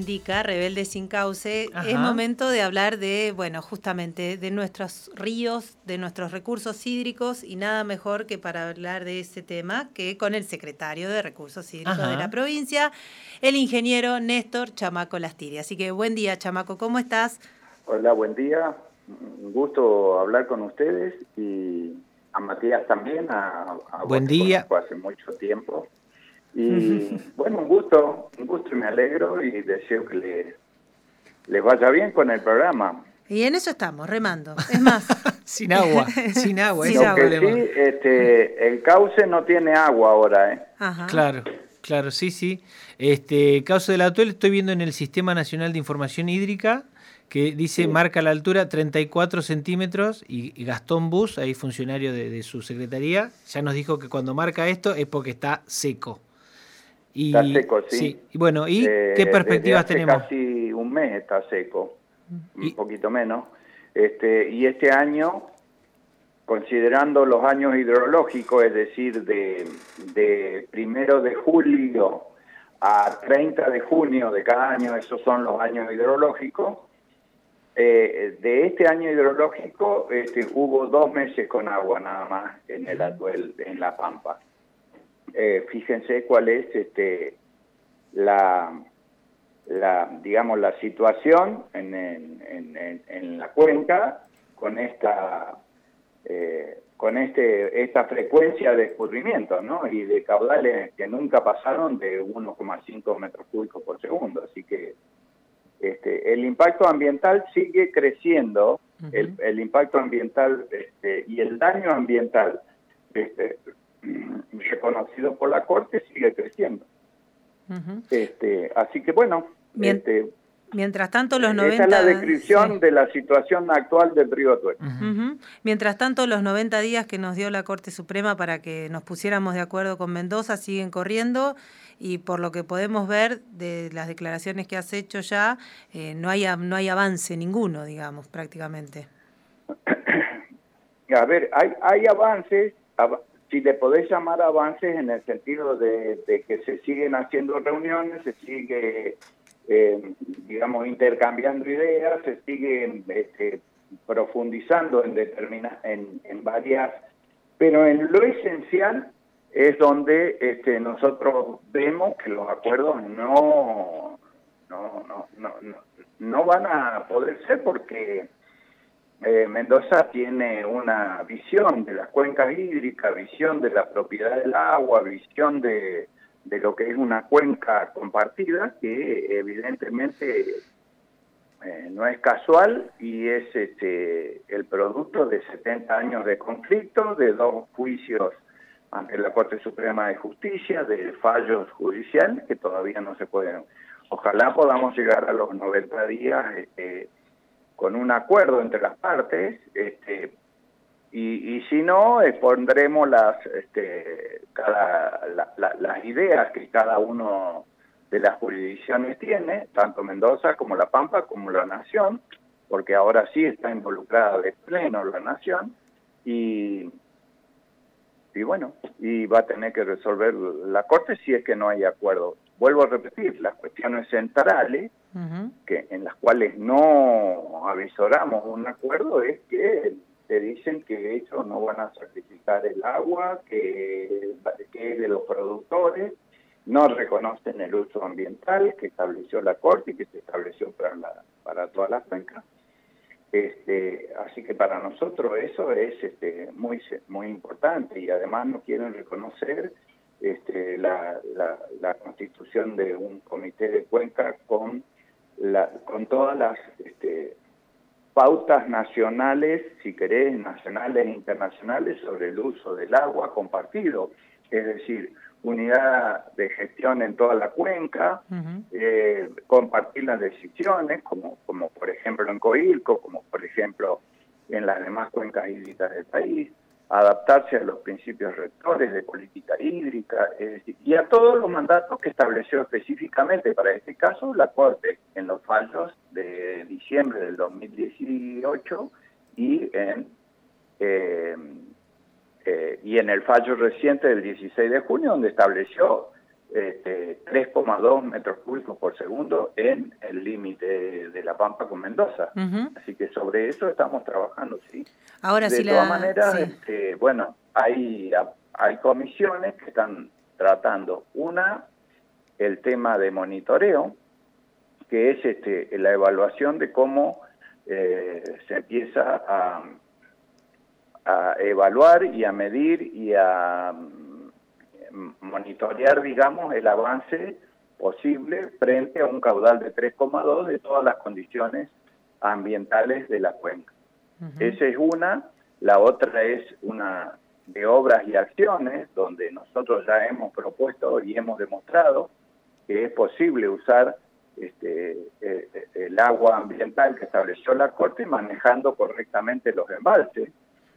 indica, Rebelde sin Cauce, Ajá. es momento de hablar de, bueno, justamente de nuestros ríos, de nuestros recursos hídricos, y nada mejor que para hablar de ese tema que con el secretario de Recursos Hídricos Ajá. de la provincia, el ingeniero Néstor Chamaco Lastiri. Así que buen día, Chamaco, ¿cómo estás? Hola, buen día. Un gusto hablar con ustedes y a Matías también, a Buen vos te día. conozco hace mucho tiempo. Y bueno, un gusto y me alegro y deseo que les vaya bien con el programa. Y en eso estamos, remando. Es más. Sin agua, sin agua, Sin ese es el agua. Lo que problema. sí, el cauce no tiene agua ahora, ¿eh? Ajá. Claro, sí. Cauce del Atuel, estoy viendo en el Sistema Nacional de Información Hídrica, que dice, Sí. marca la altura 34 centímetros, y Gastón Bus, ahí funcionario de su secretaría, ya nos dijo que cuando marca esto es porque está seco. Está seco, sí. Sí. Y bueno, ¿y qué Desde perspectivas hace tenemos? casi un mes está seco, un Y- poquito menos. Y este año, considerando los años hidrológicos, es decir, de 1 de julio a 30 de junio de cada año, esos son los años hidrológicos. De este año hidrológico hubo 2 meses con agua nada más en el Atuel, en La Pampa. Fíjense cuál es digamos, la situación en la cuenca con esta frecuencia de escurrimiento, ¿no? Y de caudales que nunca pasaron de 1,5 metros cúbicos por segundo. Así que el impacto ambiental sigue creciendo, el impacto ambiental y el daño ambiental reconocido por la Corte sigue creciendo. Así que bueno, Mientras tanto, los 90... esta es la descripción de la situación actual del río Atuel. Mientras tanto, los 90 días que nos dio la Corte Suprema para que nos pusiéramos de acuerdo con Mendoza siguen corriendo, y por lo que podemos ver de las declaraciones que has hecho ya, no hay avance ninguno, digamos, prácticamente. A ver, hay avances, si le podés llamar avances en el sentido de que se siguen haciendo reuniones, se sigue, digamos, intercambiando ideas, se siguen profundizando en varias, pero en lo esencial es donde nosotros vemos que los acuerdos no van a poder ser, porque Mendoza tiene una visión de las cuencas hídricas, visión de la propiedad del agua, visión de lo que es una cuenca compartida, que evidentemente no es casual y es el producto de 70 años de conflicto, de 2 juicios ante la Corte Suprema de Justicia, de fallos judiciales que todavía no se pueden. Ojalá podamos llegar a los 90 días con un acuerdo entre las partes, y si no, pondremos las ideas que cada uno de las jurisdicciones tiene, tanto Mendoza como La Pampa como la Nación, porque ahora sí está involucrada de pleno la Nación, y bueno, y va a tener que resolver la Corte si es que no hay acuerdo. Vuelvo a repetir, las cuestiones centrales en las cuales no avisoramos un acuerdo es que te dicen que ellos no van a sacrificar el agua, que es de los productores, no reconocen el uso ambiental que estableció la Corte y que se estableció para todas las cuencas. Así que para nosotros eso es muy importante, y además no quieren reconocer la constitución de un comité de cuenca con todas las pautas nacionales, si querés, nacionales e internacionales, sobre el uso del agua compartido, es decir, unidad de gestión en toda la cuenca, compartir las decisiones, como por ejemplo en Coilco, como por ejemplo en las demás cuencas hídricas del país, adaptarse a los principios rectores de política hídrica, es decir, y a todos los mandatos que estableció específicamente para este caso la Corte en los fallos de diciembre del 2018 y en el fallo reciente del 16 de junio, donde estableció 3,2 metros cúbicos por segundo en el límite de La Pampa con Mendoza. Así que sobre eso estamos trabajando, sí. Ahora, de todas maneras, bueno, hay comisiones que están tratando. Una, el tema de monitoreo, que es la evaluación de cómo se empieza a evaluar y a medir y a monitorear, digamos, el avance posible frente a un caudal de 3,2 de todas las condiciones ambientales de la cuenca. Esa es una. La otra es una de obras y acciones, donde nosotros ya hemos propuesto y hemos demostrado que es posible usar el agua ambiental que estableció la Corte manejando correctamente los embalses,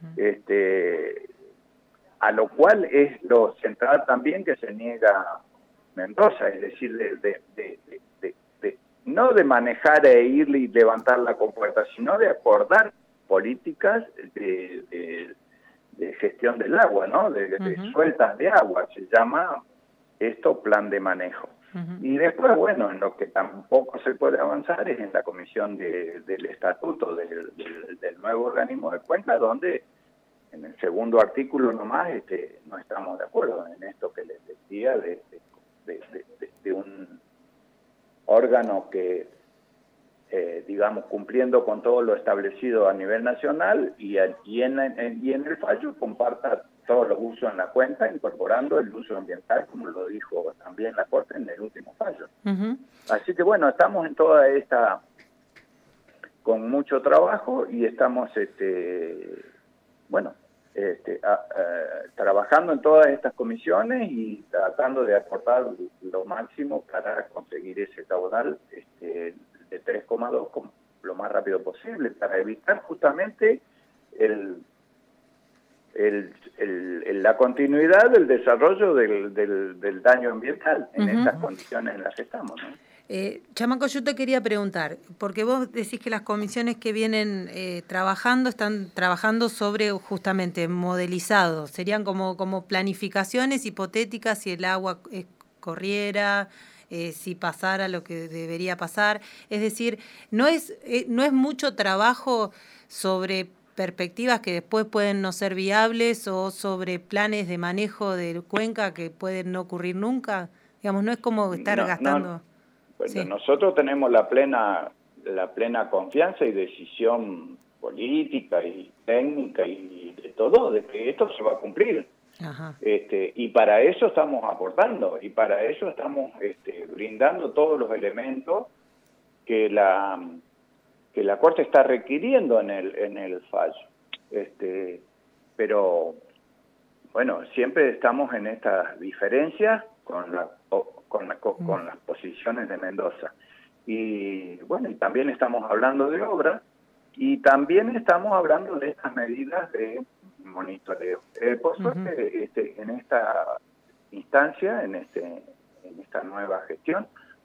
a lo cual es lo central también que se niega Mendoza, es decir, no de manejar e ir y levantar la compuerta, sino de acordar políticas de gestión del agua, ¿no? De sueltas de agua, se llama esto plan de manejo. Y después, bueno, en lo que tampoco se puede avanzar es en la comisión del estatuto del nuevo organismo de cuenca, donde en el segundo artículo nomás no estamos de acuerdo en esto que les decía de un órgano que, digamos, cumpliendo con todo lo establecido a nivel nacional y en el fallo comparta todos los usos en la cuenca, incorporando el uso ambiental, como lo dijo también la Corte en el último fallo. Así que bueno, estamos en toda esta, con mucho trabajo y estamos, trabajando en todas estas comisiones y tratando de aportar lo máximo para conseguir ese caudal de 3,2 lo más rápido posible, para evitar justamente la continuidad del desarrollo del daño ambiental en estas condiciones en las que estamos, ¿no? Chamaco, yo te quería preguntar, porque vos decís que las comisiones que vienen están trabajando sobre justamente modelizado, serían como planificaciones hipotéticas si el agua corriera, si pasara lo que debería pasar, es decir, no es mucho trabajo sobre perspectivas que después pueden no ser viables o sobre planes de manejo de cuenca que pueden no ocurrir nunca, digamos, no es como estar gastando... No. Bueno, nosotros tenemos la plena confianza y decisión política y técnica y de todo, de que esto se va a cumplir. Y para eso estamos aportando, y para eso estamos brindando todos los elementos que la Corte está requiriendo en el fallo. Pero, bueno, siempre estamos en estas diferencias con las posiciones de Mendoza. Y bueno, y también estamos hablando de obras y también estamos hablando de estas medidas de monitoreo. Por suerte, en esta instancia, en esta nueva gestión,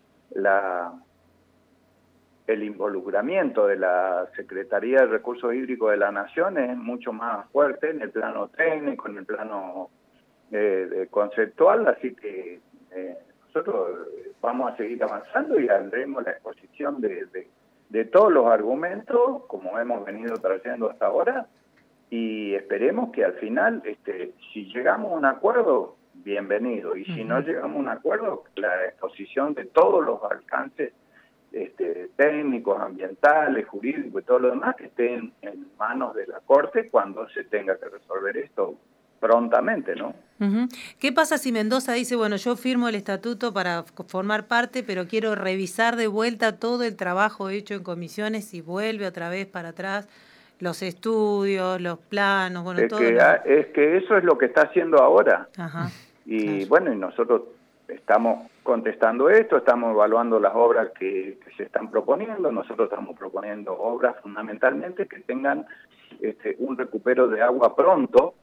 el involucramiento de la Secretaría de Recursos Hídricos de la Nación es mucho más fuerte en el plano técnico, en el plano conceptual, así que nosotros vamos a seguir avanzando y haremos la exposición de todos los argumentos, como hemos venido trayendo hasta ahora, y esperemos que al final, si llegamos a un acuerdo, bienvenido, y si no llegamos a un acuerdo, la exposición de todos los alcances técnicos, ambientales, jurídicos y todo lo demás que estén en manos de la Corte cuando se tenga que resolver esto prontamente, ¿no? ¿Qué pasa si Mendoza dice, bueno, yo firmo el estatuto para formar parte, pero quiero revisar de vuelta todo el trabajo hecho en comisiones y vuelve otra vez para atrás, los estudios, los planos, bueno, todo? Es que eso es lo que está haciendo ahora. Y bueno, y nosotros estamos contestando esto, estamos evaluando las obras que se están proponiendo. Nosotros estamos proponiendo obras fundamentalmente que tengan un recupero de agua pronto,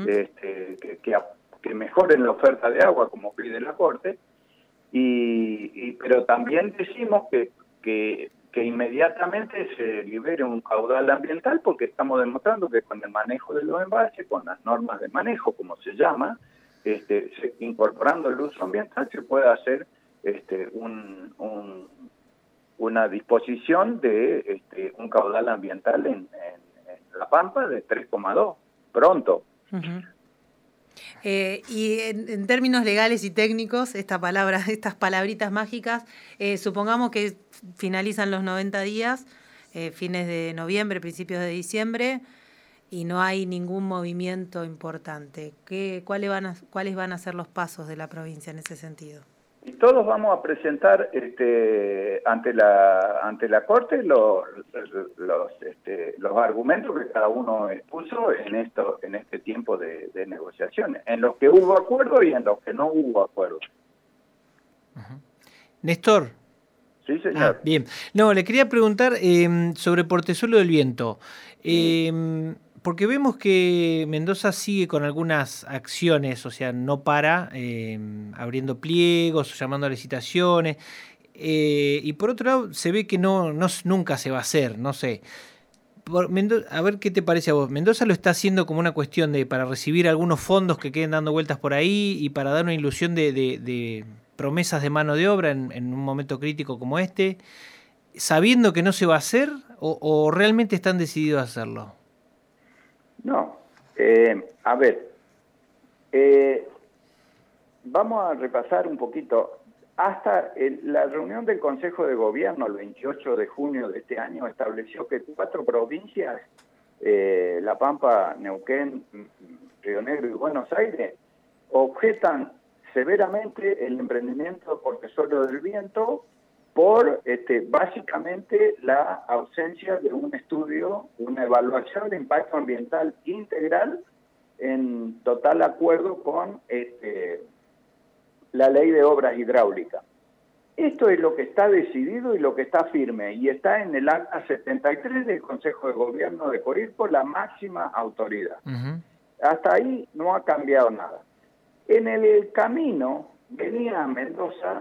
que mejoren la oferta de agua como pide la Corte, pero también decimos que inmediatamente se libere un caudal ambiental, porque estamos demostrando que con el manejo de los embalses, con las normas de manejo, como se llama, incorporando el uso ambiental, se puede hacer una disposición de un caudal ambiental en La Pampa de 3,2 pronto. Uh-huh. Y en términos legales y técnicos, estas palabritas mágicas, supongamos que finalizan los 90 días, fines de noviembre, principios de diciembre, y no hay ningún movimiento importante. ¿Cuáles van a ser los pasos de la provincia en ese sentido? Y todos vamos a presentar ante la Corte los argumentos que cada uno expuso en este tiempo de negociaciones, en los que hubo acuerdo y en los que no hubo acuerdo. Uh-huh. Néstor. Sí, señor. Bien. No, le quería preguntar sobre Portezuelo del Viento. Porque vemos que Mendoza sigue con algunas acciones, o sea, no para, abriendo pliegos, llamando a licitaciones, y por otro lado se ve que nunca se va a hacer, no sé. A ver qué te parece a vos. Mendoza lo está haciendo como una cuestión para recibir algunos fondos que queden dando vueltas por ahí y para dar una ilusión de promesas de mano de obra en un momento crítico como este, sabiendo que no se va a hacer, o realmente están decididos a hacerlo. No, a ver, vamos a repasar un poquito. Hasta la reunión del Consejo de Gobierno el 28 de junio de este año estableció que 4 provincias, La Pampa, Neuquén, Río Negro y Buenos Aires, objetan severamente el emprendimiento de Portezuelo del Viento por básicamente la ausencia de un estudio, una evaluación de impacto ambiental integral en total acuerdo con la ley de obras hidráulicas. Esto es lo que está decidido y lo que está firme, y está en el acta 73 del Consejo de Gobierno de Corirco, la máxima autoridad. Uh-huh. Hasta ahí no ha cambiado nada. En el camino venía Mendoza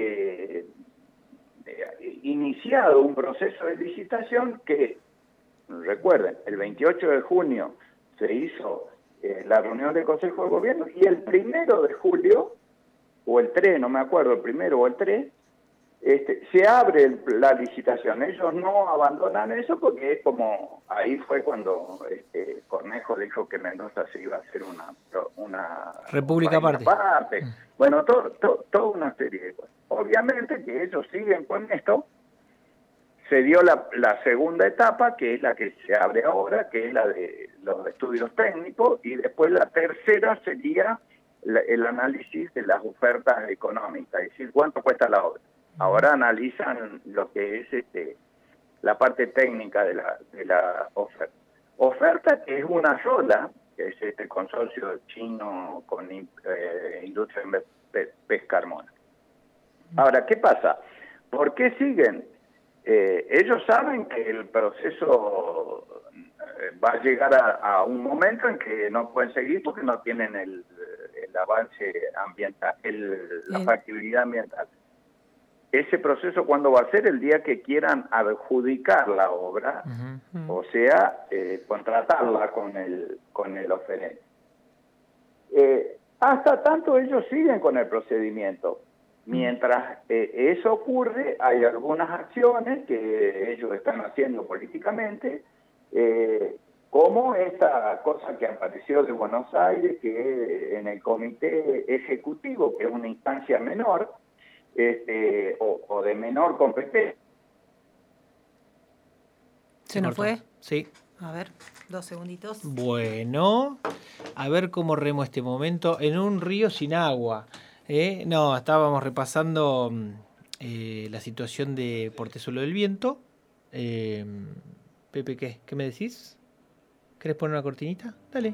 iniciado un proceso de licitación que, recuerden, el 28 de junio se hizo la reunión del Consejo de Gobierno, y el 1 de julio, o el 3, no me acuerdo, el 1 o el 3, se abre la licitación. Ellos no abandonan eso porque es como, ahí fue cuando Cornejo dijo que Mendoza se iba a hacer una república aparte. Bueno, toda una serie de cosas. Obviamente que ellos siguen con esto. Se dio la segunda etapa, que es la que se abre ahora, que es la de los estudios técnicos, y después la tercera sería el análisis de las ofertas económicas, es decir, cuánto cuesta la obra. Ahora analizan lo que es la parte técnica de la oferta. Oferta que es una sola, que es este consorcio chino con Industria Pesca Carmona. Ahora, ¿qué pasa? ¿Por qué siguen? Ellos saben que el proceso va a llegar a un momento en que no pueden seguir porque no tienen el avance ambiental, la factibilidad ambiental. Ese proceso, ¿cuándo va a ser? El día que quieran adjudicar la obra, uh-huh. O sea, contratarla con el oferente. Hasta tanto ellos siguen con el procedimiento. Mientras eso ocurre, hay algunas acciones que ellos están haciendo políticamente, como esta cosa que apareció de Buenos Aires, que en el comité ejecutivo, que es una instancia menor, o de menor competencia. ¿Se nos fue? Sí. A ver, 2 segunditos. Bueno, a ver cómo remo este momento en un río sin agua. No, estábamos repasando la situación de Portezuelo del Viento. Pepe, ¿qué me decís? ¿Querés poner una cortinita? Dale.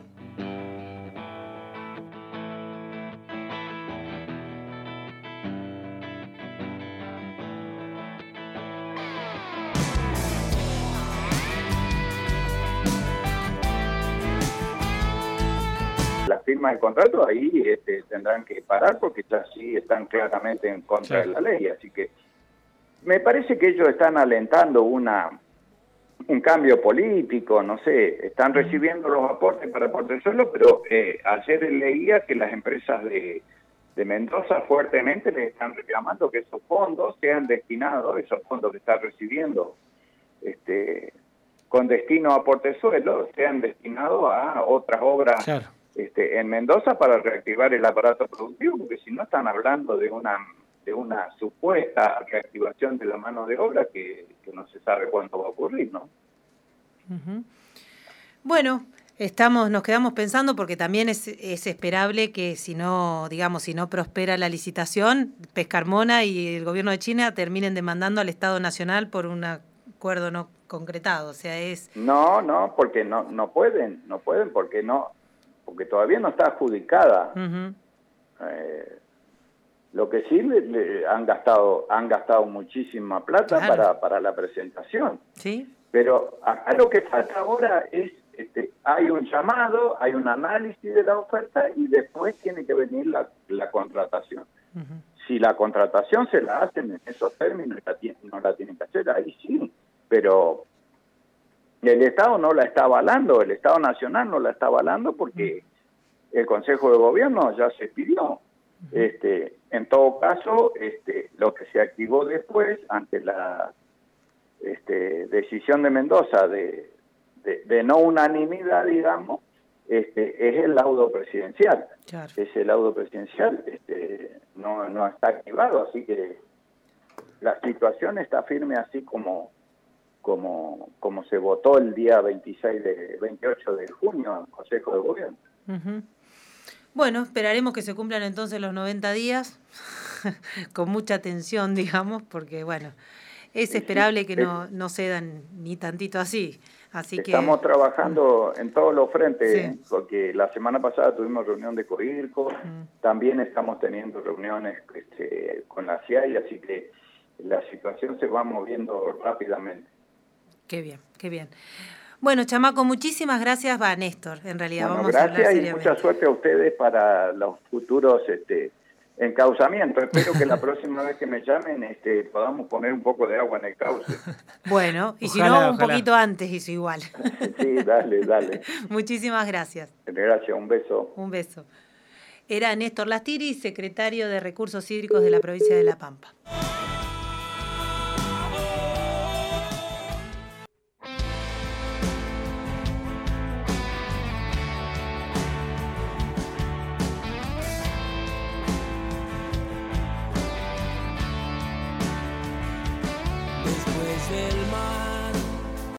Las firmas de contrato ahí tendrán que parar porque ya sí están claramente en contra de la ley. Así que me parece que ellos están alentando una un cambio político, no sé, están recibiendo los aportes para Portezuelo, pero ayer leía que las empresas de Mendoza fuertemente le están reclamando que esos fondos sean destinados, esos fondos que están recibiendo con destino a Portezuelo, sean destinados a otras obras Claro. En Mendoza para reactivar el aparato productivo, porque si no están hablando de una supuesta reactivación de la mano de obra que no se sabe cuándo va a ocurrir, ¿no? Uh-huh. Bueno, nos quedamos pensando porque también es esperable que si no prospera la licitación, Pescarmona y el gobierno de China terminen demandando al Estado Nacional por un acuerdo no concretado, o sea, No, porque no pueden porque todavía no está adjudicada. Uh-huh. Lo que sí han gastado muchísima plata, claro, para la presentación. Sí. Pero acá lo que falta ahora es, hay un llamado, hay un análisis de la oferta y después tiene que venir la contratación. Uh-huh. Si la contratación se la hacen en esos términos, no la tienen que hacer, ahí sí, pero el Estado no la está avalando, el Estado Nacional no la está avalando porque el Consejo de Gobierno ya se pidió. En todo caso, lo que se activó después ante la decisión de Mendoza de no unanimidad, digamos, es el laudo presidencial. Claro. Ese laudo presidencial no está activado, así que la situación está firme así como se votó el día 28 de junio en el Consejo de Gobierno. Uh-huh. Bueno, esperaremos que se cumplan entonces los 90 días, con mucha atención, digamos, porque, bueno, es esperable que no cedan ni tantito así. Estamos trabajando en todos los frentes, porque la semana pasada tuvimos reunión de COIRCO, también estamos teniendo reuniones con la CIAI, así que la situación se va moviendo rápidamente. Qué bien, qué bien. Bueno, Chamaco, muchísimas gracias, Néstor, en realidad. Bueno, vamos a hablar seriamente. Gracias y mucha suerte a ustedes para los futuros encauzamientos. Espero que la próxima vez que me llamen podamos poner un poco de agua en el cauce. Bueno, y ojalá, si no, un ojalá. poquito antes hizo igual. Sí, dale. Muchísimas gracias. Gracias, un beso. Un beso. Era Néstor Lastiri, secretario de Recursos Hídricos de la provincia de La Pampa.